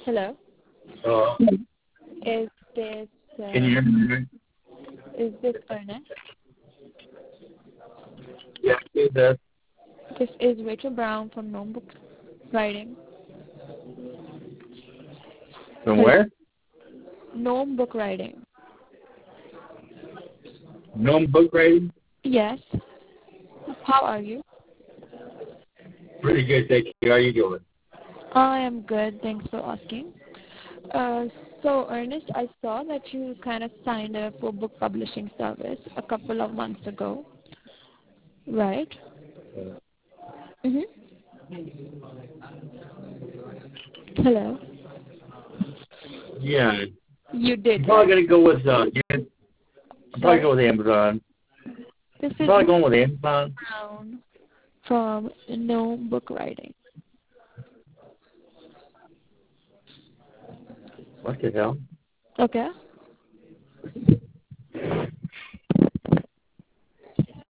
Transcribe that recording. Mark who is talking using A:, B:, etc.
A: Hello.
B: Uh,
A: Is this
B: can you hear me?
A: Ernest?
B: Yeah, do that.
A: This is Rachel Brown from Gnome Book Writing.
B: From
A: Hello.
B: where?
A: Gnome Book Writing.
B: Gnome book writing?
A: Yes. How are you?
B: Pretty good, thank you. How are you doing?
A: I am good. Thanks for asking. So, Ernest, I saw that you kind of signed up for book publishing service a couple of months ago, right? Mhm. Hello.
B: Yeah.
A: You
B: I'm
A: did,
B: probably
A: right?
B: gonna go with I'm probably
A: Sorry.
B: going with Amazon.
A: This
B: I'm
A: is
B: probably going with Amazon.
A: Brown from Gnome Book Writing.
B: What the hell?
A: Okay.